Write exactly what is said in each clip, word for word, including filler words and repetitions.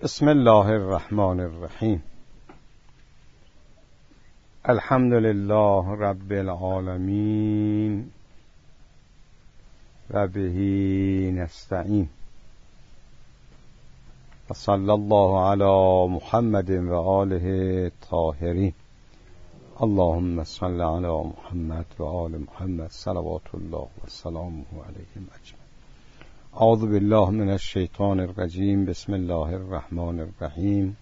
بسم الله الرحمن الرحیم. الحمد لله رب العالمین و به نستعین و صلی الله علی محمد و آله الطاهرین. اللهم صل علی محمد و آل محمد صلوات الله و سلامه علیهم اجمعین. اعوذ بالله من الشیطان الرجیم. بسم الله الرحمن الرحیم.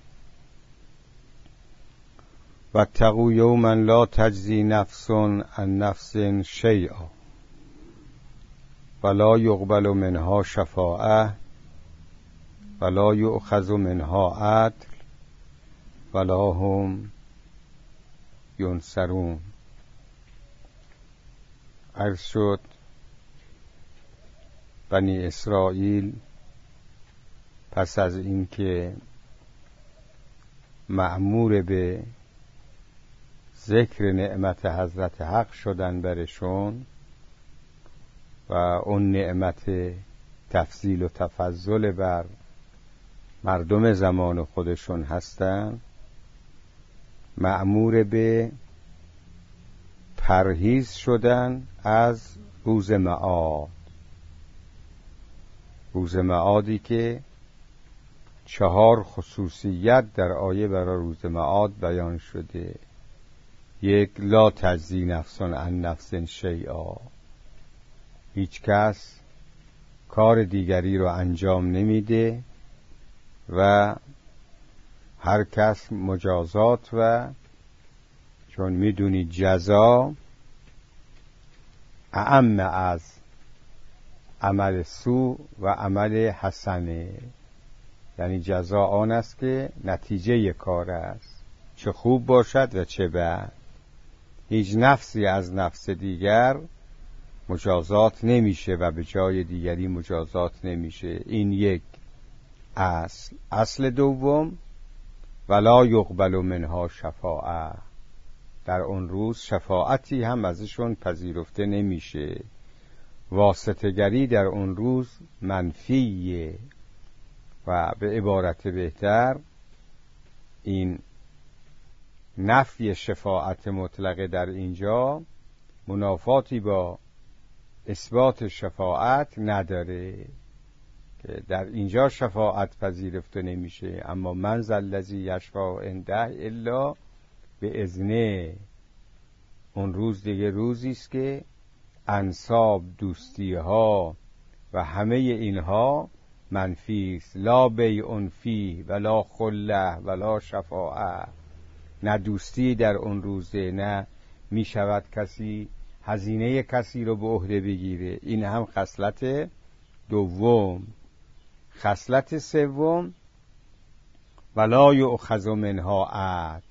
واتقوا یوما لا تجزی نفس عن نفس شیئا ولا یقبل منها شفاعة ولا یؤخذ منها عدل ولا هم ینصرون. عرض شد بنی اسرائیل پس از اینکه مأمور به ذکر نعمت حضرت حق شدن برشون و اون نعمت تفضیل و تفضل بر مردم زمان خودشون هستن، مأمور به پرهیز شدن از روز معاد. روز معادی که چهار خصوصیت در آیه برای روز معاد بیان شده. یک، لا تجزی نفس عن نفس شیئا، هیچ کس کار دیگری رو انجام نمیده و هر کس مجازات و چون میدونی جزا اعم از عمل سو و عمل حسنه، یعنی جزا آن است که نتیجه کار است، چه خوب باشد و چه بد. هیچ نفسی از نفس دیگر مجازات نمیشه و به جای دیگری مجازات نمیشه. این یک اصل. اصل دوم، ولا یقبل منها شفاعة، در اون روز شفاعتی هم ازشون پذیرفته نمیشه. واسطه‌گری در اون روز منفیه و به عبارت بهتر این نفی شفاعت مطلقه در اینجا منافاتی با اثبات شفاعت نداره که در اینجا شفاعت پذیرفته نمیشه، اما من ذا الذی یشفع عنده الا به اذنه. اون روز دیگه روزی است که انساب، دوستی ها و همه اینها منفی است. لا بیع فیه ولا خله ولا شفاعه، نه دوستی در اون روزه، نه می شود کسی هزینه کسی رو به عهده بگیره. این هم خصلت دوم. خصلت سوم، ولا یؤخذ منها عدل.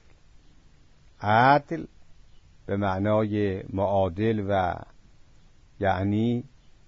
عدل به معنای معادل و یعنی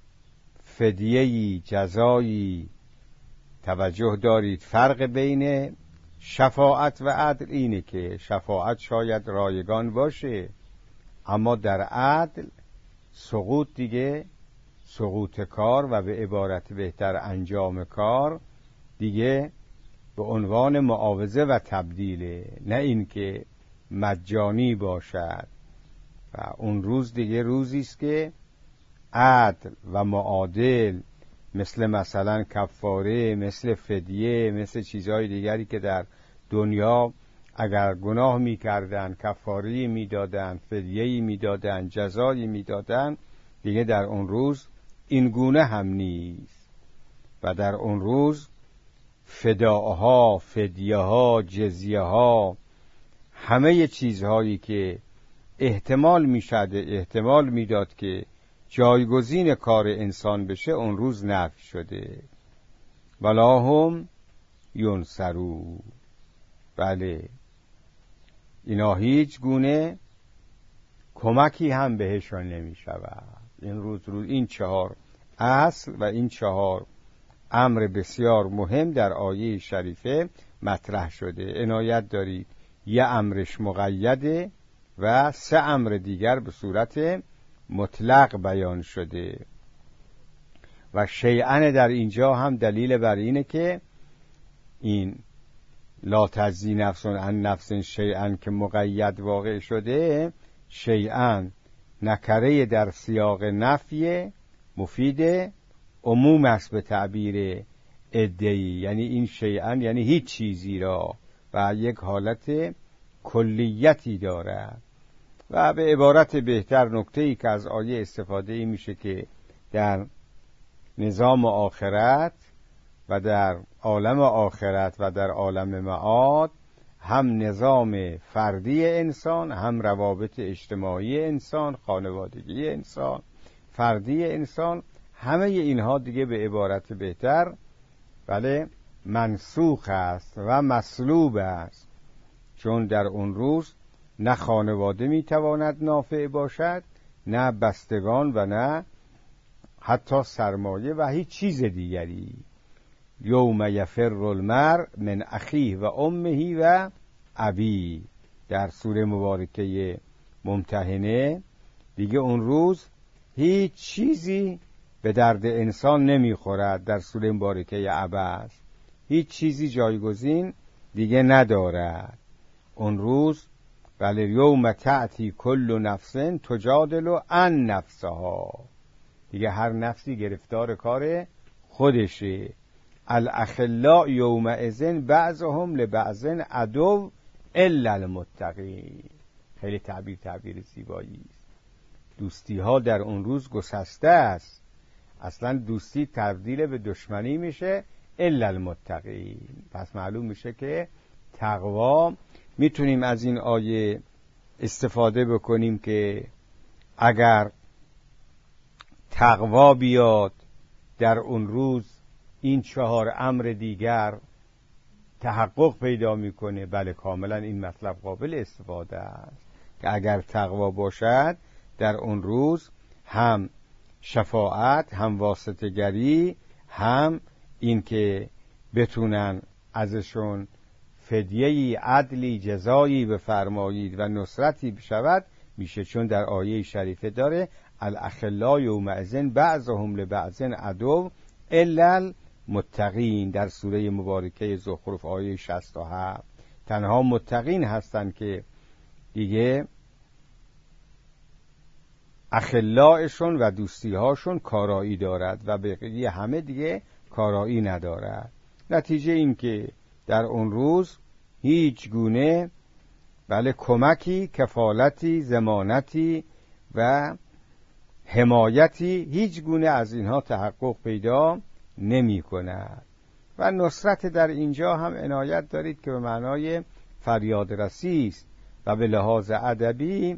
فدیه‌ای، جزایی. توجه دارید فرق بین شفاعت و عدل اینه که شفاعت شاید رایگان باشه، اما در عدل سقوط دیگه سقوط کار و به عبارت بهتر انجام کار دیگه به عنوان معاوضه و تبدیله، نه این که مجانی باشد. و اون روز دیگه روزی است که عدل و معادل مثل مثلا کفاره، مثل فدیه، مثل چیزهای دیگری که در دنیا اگر گناه می‌کردن کفاره می‌دادن، فدیه‌ای می‌دادن، جزایی می‌دادن، دیگه در اون روز این گونه هم نیست. و در اون روز فداها، فدیه‌ها، جزیه‌ها، همه چیزهایی که احتمال می‌شد احتمال میداد که جایگزین کار انسان بشه اون روز نفی شده. ولا هم ینصرون. بله، اینا هیچ گونه کمکی هم بهشون نمی شود. این روز روز این چهار اصل و این چهار امر بسیار مهم در آیه شریفه مطرح شده. عنایت دارید یه امرش مقیده و سه امر دیگر به صورت مطلق بیان شده. و شیئن در اینجا هم دلیل بر اینه که این لا تجزی نفس عن نفس شیئا که مقید واقع شده، شیئا نکره در سیاق نفی مفید عموم است به تعبیر ادعی، یعنی این شیئا یعنی هیچ چیزی را و یک حالت کلیتی دارد. و به عبارت بهتر نکته‌ای که از آیه استفاده ای میشه که در نظام آخرت و در عالم آخرت و در عالم معاد هم نظام فردی انسان، هم روابط اجتماعی انسان، خانوادگی انسان، فردی انسان، همه اینها دیگه به عبارت بهتر بله منسوخ است و مسلوب است، چون در اون روز نه خانواده میتواند نافع باشد، نه بستگان و نه حتی سرمایه و هیچ چیز دیگری. یوم یفر المرء من اخیه و امه و ابی، در سوره مبارکه ممتحنه دیگه اون روز هیچ چیزی به درد انسان نمیخورد. در سوره مبارکه عبس هیچ چیزی جایگزین دیگه ندارد. اون روز بله یوم تأتی کل نفس تجادل عن نفسها، دیگه هر نفسی گرفتار کار خودشه. الاخلاء یومئذ بعضهم لبعض عدو الا المتقین. خیلی تعبیر تعبیر زیبایی است. دوستی ها در اون روز گسسته است، اصلا دوستی تبدیل به دشمنی میشه الا المتقین. پس معلوم میشه که تقوا، میتونیم از این آیه استفاده بکنیم که اگر تقوا بیاد در اون روز این چهار امر دیگر تحقق پیدا میکنه. بله کاملا این مطلب قابل استفاده است که اگر تقوا باشد در اون روز هم شفاعت، هم واسطه گری، هم این که بتونن ازشون فدیه‌ای، عدلی، جزایی بفرمایید و نصرتی بشود میشه، چون در آیه شریفه داره الاخلاء یومئذ بعضهم لبعض عدو الا المتقین. در سوره مبارکه زخرف آیه شصت و هفت تنها متقین هستند که دیگه اخلاءشون و دوستی‌هاشون کارایی دارد و بقیه همه دیگه کارایی ندارد. نتیجه این که در اون روز هیچ گونه بله کمکی، کفالتی، ضمانتی و حمایتی هیچ گونه از اینها تحقق پیدا نمی کند. و نصرت در اینجا هم عنایت دارید که به معنای فریاد رسی است و به لحاظ ادبی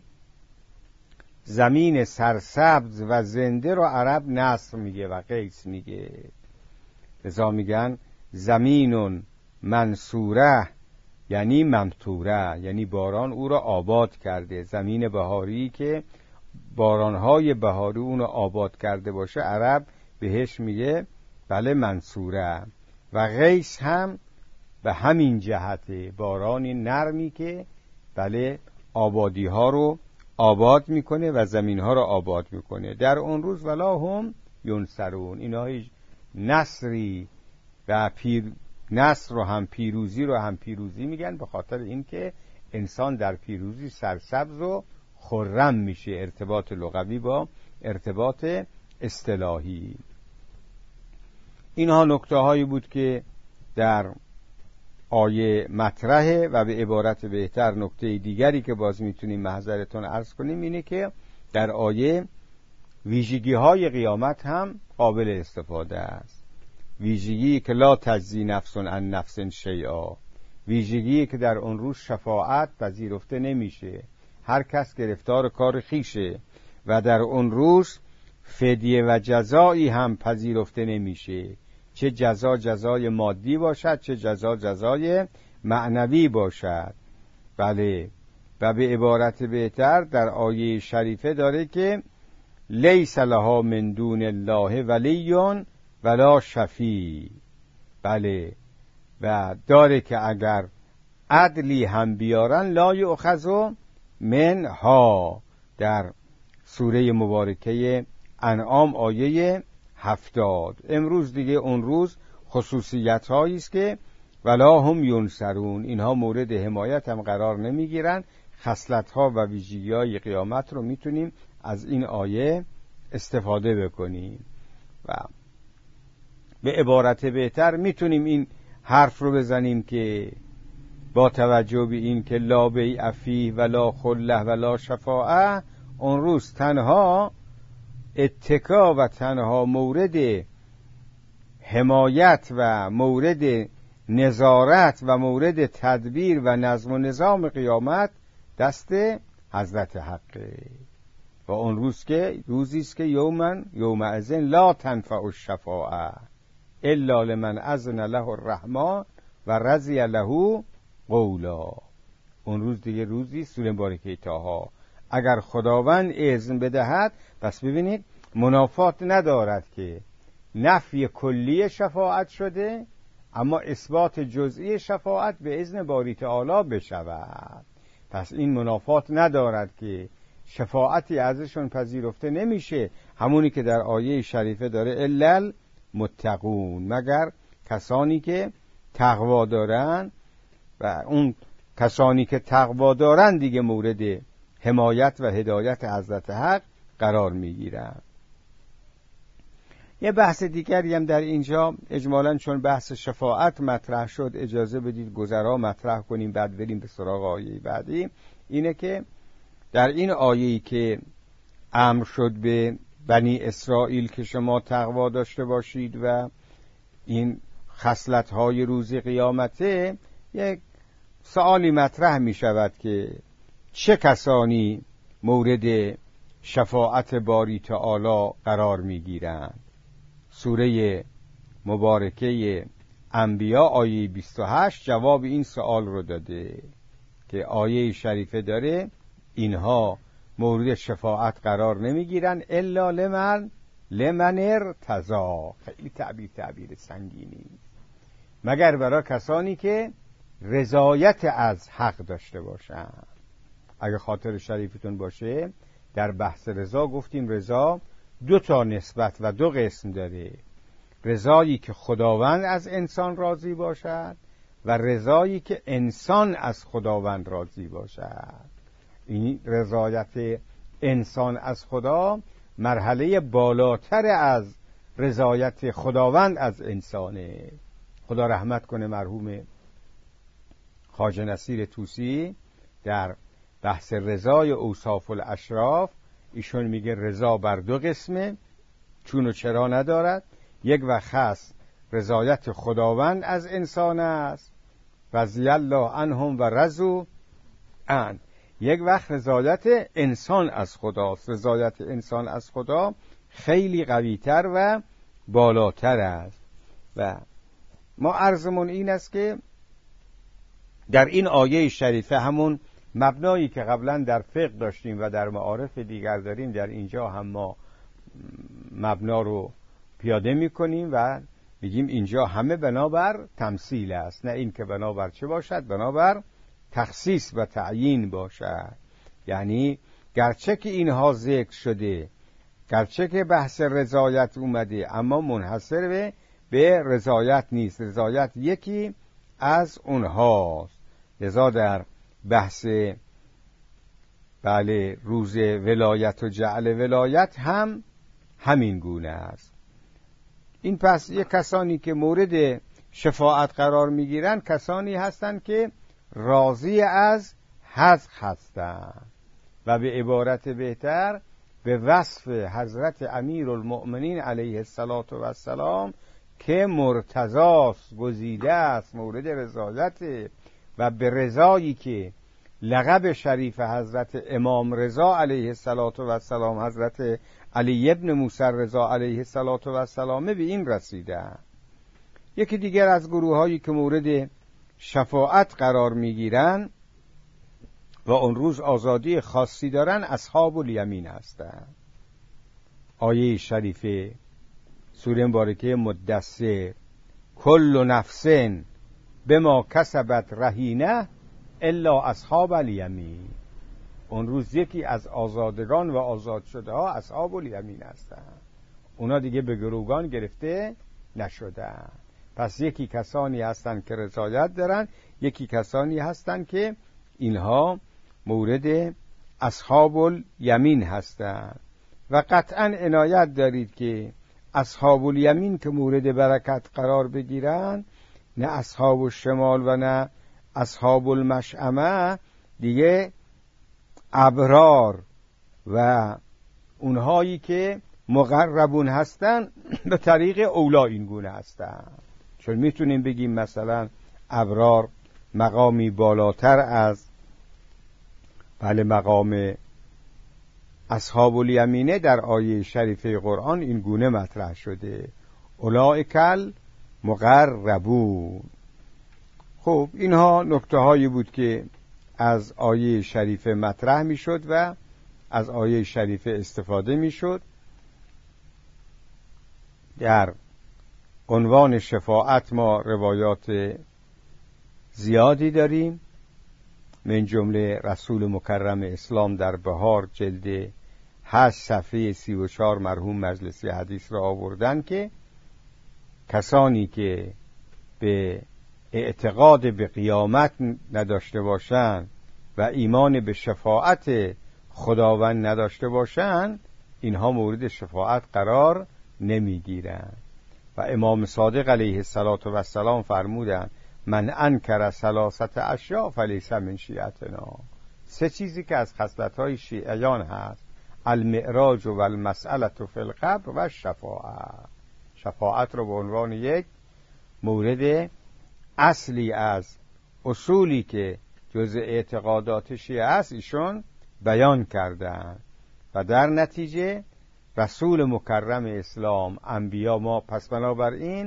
زمین سرسبز و زنده رو عرب نصر میگه و قیس میگه. لذا میگن زمینون منصوره یعنی ممطوره، یعنی باران او را آباد کرده. زمین بهاری که بارانهای بهاری اون را آباد کرده باشه عرب بهش میگه بله منصوره. و غیث هم به همین جهته، بارانی نرمی که بله آبادی ها رو آباد میکنه و زمین ها رو آباد میکنه. در اون روز ولا هم ینصرون، اینا هیچ نصری و پیر نصر رو هم پیروزی رو هم پیروزی میگن، به خاطر اینکه انسان در پیروزی سرسبز و خرم میشه. ارتباط لغوی با ارتباط اصطلاحی. اینها نکته هایی بود که در آیه مطرحه. و به عبارت بهتر نکته دیگری که باز میتونیم محضرتون عرض کنیم اینه که در آیه ویژگی های قیامت هم قابل استفاده است. ویژگی که لا تجزی نفس عن نفس شیئا، ویژگی که در اون روز شفاعت پذیرفته نمیشه، هر کس گرفتار کار خیشه. و در اون روز فدیه و جزایی هم پذیرفته نمیشه، چه جزا جزای مادی باشد چه جزا جزای معنوی باشد. بله و به عبارت بهتر در آیه شریفه داره که لیس لها من دون الله ولی ولا شفیع. بله و داره که اگر عدلی هم بیارن لا یؤخذ منها، در سوره مبارکه انعام آیه هفتاد. امروز دیگه اون روز خصوصیت هایی است که ولا هم ینصرون، اینها مورد حمایت هم قرار نمیگیرن. خصلت‌ها و ویژگی‌های قیامت رو میتونیم از این آیه استفاده بکنیم و به عبارت بهتر میتونیم این حرف رو بزنیم که با توجه به این که لا بیع فیه ولا خله ولا شفاعه، اون روز تنها اتکا و تنها مورد حمایت و مورد نظارت و مورد تدبیر و نظم و نظام قیامت دست حضرت حقه. و اون روز که روزی است که یومن یومئذ لا تنفع الشفاعه الا لمن اذن له الرحمن و رضی له قولا. اون روز دیگه روزی سوره مبارکه طه اگر خداوند اذن بدهد. پس ببینید منافات ندارد که نفی کلی شفاعت شده اما اثبات جزئی شفاعت به اذن باری تعالی بشود. پس این منافات ندارد که شفاعتی ازشون پذیرفته نمیشه، همونی که در آیه شریفه داره الا المتقون، مگر کسانی که تقوا دارن. و اون کسانی که تقوا دارن دیگه مورد حمایت و هدایت حضرت حق قرار میگیرن. یه بحث دیگری هم در اینجا اجمالاً چون بحث شفاعت مطرح شد اجازه بدید گذرا مطرح کنیم بعد بریم به سراغ آیه بعدی. اینه که در این آیه‌ای که امر شد به بنی اسرائیل که شما تقوا داشته باشید و این خصلت‌های روز قیامته، یک سوالی مطرح می شود که چه کسانی مورد شفاعت باری تعالی قرار می گیرند. سوره مبارکه انبیا آیه بیست و هشت جواب این سوال رو داده که آیه شریفه داره اینها مورد شفاعت قرار نمی گیرن الا لمن لمن ارتضی. خیلی تعبیر تعبیر سنگینی، مگر برای کسانی که رضایت از حق داشته باشند. اگه خاطر شریفتون باشه در بحث رضا گفتیم رضا دو تا نسبت و دو قسم داره. رضایی که خداوند از انسان راضی باشد و رضایی که انسان از خداوند راضی باشد. این رضایت انسان از خدا مرحله بالاتر از رضایت خداوند از انسانه. خدا رحمت کنه مرحوم خواجه نصیر طوسی در بحث رضای اوصاف الاشراف ایشون میگه رضا بر دو قسمه، چون و چرا ندارد. یک وقت هست رضایت خداوند از انسان است، رضی الله عنهم و رضوا عنه. یک وقت رضایت انسان از خداست. رضایت انسان از خدا خیلی قویتر و بالاتر است. و ما عرضمون این است که در این آیه شریفه همون مبنایی که قبلا در فقه داشتیم و در معارف دیگر داریم در اینجا هم ما مبنا رو پیاده میکنیم و میگیم اینجا همه بنابر تمثیل است، نه این که بنابر چه باشد، بنابر تخصیص و تعیین باشد. یعنی گرچه که اینها ذکر شده، گرچه که بحث رضایت اومده، اما منحصر به به رضایت نیست. رضایت یکی از اونهاست. لذا در بحث بله روز ولایت و جعل ولایت هم همین گونه است. این پس یک کسانی که مورد شفاعت قرار میگیرن کسانی هستند که راضی از حق هستند و به عبارت بهتر به وصف حضرت امیرالمؤمنین علیه الصلاة و السلام که مرتضاست، گزیده است، مورد رضایت و به رضایی که لقب شریف حضرت امام رضا علیه الصلاة و السلام حضرت علی ابن موسی رضا علیه الصلاة و السلام به این رسیده. یکی دیگر از گروه هایی که مورد شفاعت قرار میگیرن و اون روز آزادی خاصی دارن اصحاب الیمین هستند. آیه شریفه سوره مبارکه مدثر کل نفس بما کسبت رهینه الا اصحاب الیمین. اون روز یکی از آزادگان و آزاد شده ها اصحاب الیمین هستند. اونا دیگه به گروگان گرفته نشدن. پس یکی کسانی هستند که رضایت دارن، یکی کسانی هستند که اینها مورد اصحاب الیمین هستند. و قطعا عنایت دارید که اصحاب الیمین که مورد برکت قرار بگیرن، نه اصحاب الشمال و نه اصحاب المشأمه دیگه ابرار و اونهایی که مقربون هستن به طریق اولا این گونه هستن. چون میتونیم بگیم مثلا ابرار مقامی بالاتر از بله مقام اصحاب الیمینه در آیه شریفه قرآن این گونه مطرح شده، اولئک المقربون. خب اینها نکته هایی بود که از آیه شریفه مطرح میشد و از آیه شریفه استفاده میشد. در عنوان شفاعت ما روایات زیادی داریم، من جمله رسول مکرم اسلام در بهار جلد هشت صفحه سی و چهار مرحوم مجلسی حدیث را آوردن که کسانی که به اعتقاد به قیامت نداشته باشند و ایمان به شفاعت خداوند نداشته باشند، اینها مورد شفاعت قرار نمیگیرند. و امام صادق علیه السلام فرمودند من انکر ثلاثت اشیاء فلیس من شیعتنا. سه چیزی که از خصلت‌های شیعیان هست، المعراج و المسئله فی القبر و شفاعت. شفاعت رو به عنوان یک مورد اصلی از اصولی که جزء اعتقادات شیعه است ایشون بیان کردند و در نتیجه رسول مکرم اسلام، انبیا ما، پس بنابراین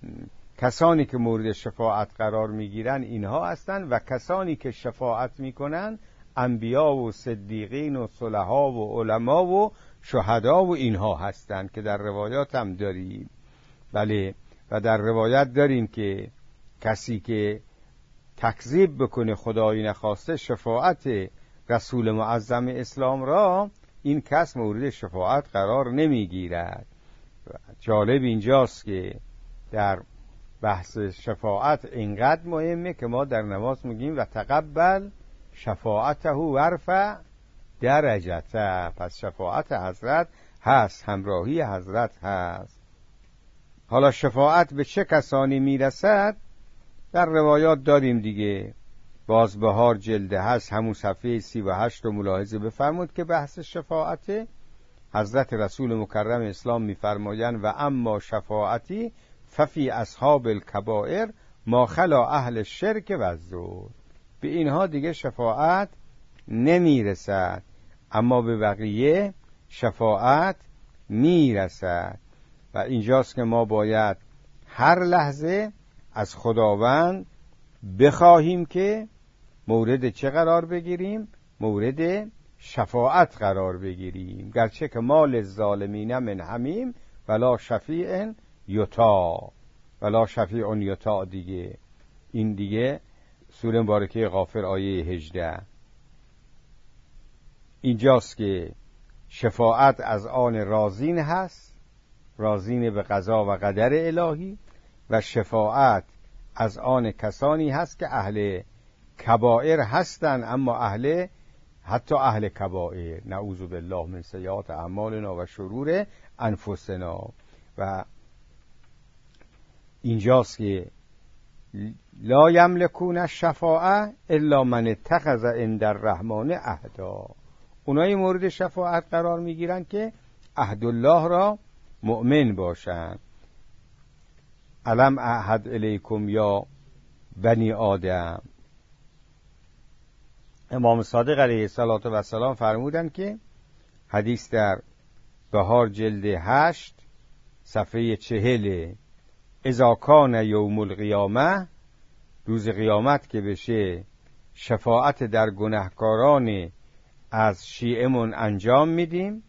کسانی که مورد شفاعت قرار میگیرن اینها هستند و کسانی که شفاعت میکنن انبیا و صدیقین و صلحا و علما و شهدا و اینها هستند که در روایات هم داریم. بله، و در روایت داریم که کسی که تکذیب بکنه خدایی نخواسته شفاعت رسول معظم اسلام را، این کس مورد شفاعت قرار نمیگیرد. جالب اینجاست که در بحث شفاعت اینقدر مهمه که ما در نماز میگیم و تقبل شفاعته و ارفع درجته. پس شفاعت حضرت هست، همراهی حضرت هست. حالا شفاعت به چه کسانی میرسد؟ در روایات داریم دیگه. باز بهار جلد هست همون صفحه سی و هشت رو ملاحظه بفرمود که بحث شفاعت حضرت رسول مکرم اسلام میفرمایند و اما شفاعتی ففی اصحاب الکبائر ما خلا اهل شرک و الزهد. به اینها دیگه شفاعت نمیرسد، اما به بقیه شفاعت میرسد. و اینجاست که ما باید هر لحظه از خداوند بخواهیم که مورد چه قرار بگیریم؟ مورد شفاعت قرار بگیریم. گرچه که مال الظالمین من حمیم ولا شفیع یطاع، ولا شفیع یطاع دیگه. این دیگه سوره مبارکه غافر آیه هجده. اینجاست که شفاعت از آن رازین هست، رازین به قضا و قدر الهی، و شفاعت از آن کسانی هست که اهل کبائر هستند، اما اهل حتی اهل کبائر، نعوذ بالله من سیئات اعمالنا و شرور انفسنا. و اینجاست که لا یملکون الشفاعه الا من اتخذ عند الرحمن عهدا. اونایی مورد شفاعت قرار میگیرن که عهد الله را مؤمن باشند. الم اعهد الیکم یا بنی آدم. امام صادق علیه السلام فرمودند که حدیث در بهار جلد هشت صفحه چهل، اذا کان یوم القیامه، روز قیامت که بشه شفاعت در گناهکاران از شیعمون انجام میدیم،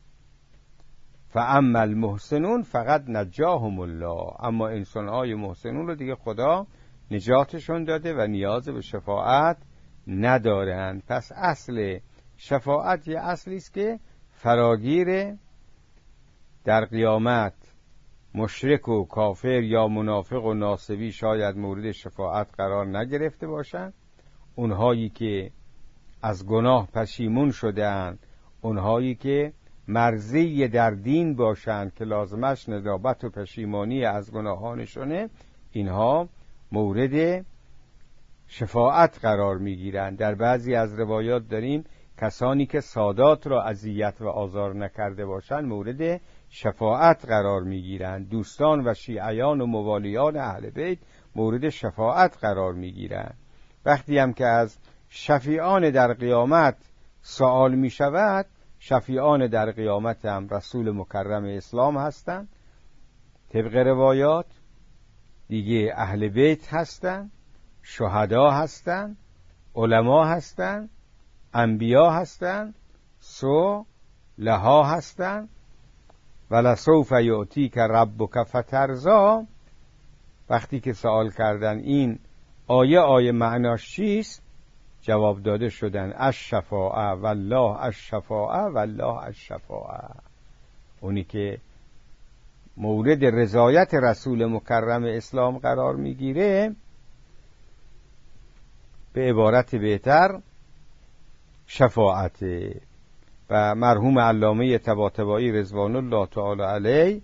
فاما المحسنون فقط نجاهم الله. اما انسان‌های محسنون رو دیگه خدا نجاتشون داده و نیاز به شفاعت ندارند. پس اصل شفاعت یه اصلی است که فراگیر در قیامت مشرک و کافر یا منافق و ناصبی شاید مورد شفاعت قرار نگرفته باشند. اونهایی که از گناه پشیمون شدند، اونهایی که مرضی در دین باشند که لازمش ندابت و پشیمانی از گناهانشونه، اینها مورد شفاعت قرار میگیرند. در بعضی از روایات داریم کسانی که سادات را اذیت و آزار نکرده باشند مورد شفاعت قرار میگیرند. دوستان و شیعیان و موالیان اهل بیت مورد شفاعت قرار میگیرند. وقتی هم که از شفیعان در قیامت سوال می شود، شفیعان در قیامت هم رسول مکرم اسلام هستند طبق روایات، دیگه اهل بیت هستند، شهدا هستند، علما هستند، انبیا هستند، سو لها هستند. ولسوف یعطیک ربک فترضی. وقتی که سوال کردن این آیه آیه معناش چیست، جواب داده شدن الشفاعه والله الشفاعه والله الشفاعه. اونی که مورد رضایت رسول مکرم اسلام قرار میگیره، به عبارت بهتر شفاعت. و مرحوم علامه طباطبایی رضوان الله تعالی علیه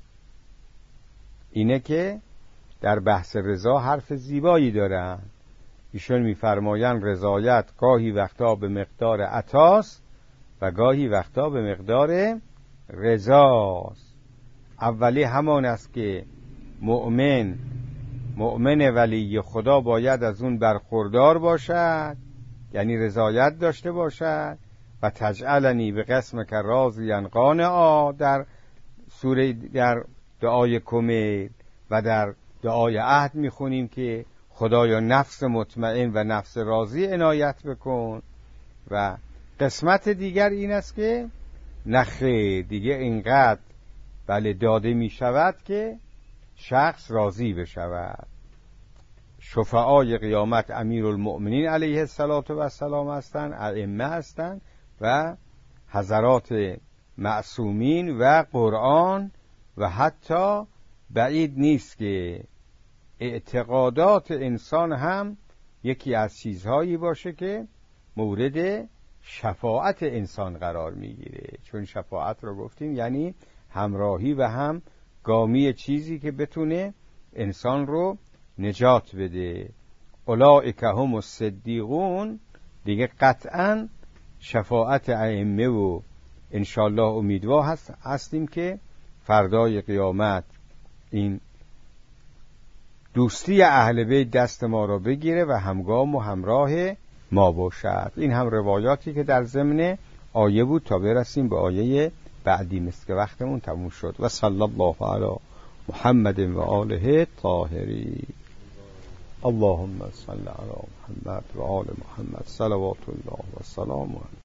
اینه که در بحث رضا حرف زیبایی دارن. ایشون میفرمایند رضایت گاهی وقتا به مقدار عطاست و گاهی وقتا به مقدار رضاست. اولی همان است که مؤمن مؤمن ولی خدا باید از اون برخوردار باشد، یعنی رضایت داشته باشد. و تجعلنی به قسم که راضیا قانعا در سوره در دعای کمیل و در دعای عهد میخونیم که خدایا نفس مطمئن و نفس راضی عنایت بکن. و قسمت دیگر این است که نخیر دیگه اینقدر بله داده می شود که شخص راضی بشود. شفعای قیامت امیرالمؤمنین علیه السلام هستند، ائمه هستند و حضرات معصومین و قرآن. و حتی بعید نیست که اعتقادات انسان هم یکی از چیزهایی باشه که مورد شفاعت انسان قرار میگیره. چون شفاعت رو گفتیم یعنی همراهی و هم گامی چیزی که بتونه انسان رو نجات بده. اولئک هم الصدیقون، دیگه قطعا شفاعت ائمه و انشالله امیدوار هست هستیم که فردای قیامت این دوستی اهل بیت دست ما را بگیره و همگام و همراه ما باشد. این هم روایاتی که در ضمن آیه بود تا برسیم به آیه بعدی، مثل که وقتمون تموم شد. و صلی الله علی محمد و آله طاهرین. اللهم صل علی محمد و آل محمد صلوات الله و سلامه.